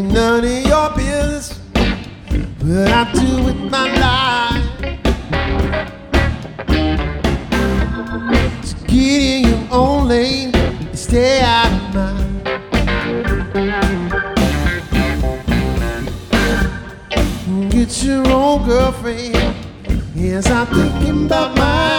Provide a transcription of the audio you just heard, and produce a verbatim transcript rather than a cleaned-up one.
None of your business what I do with my life. Just get in your own lane and stay out of mine. Get your own girlfriend. Yes, I'm thinking about mine.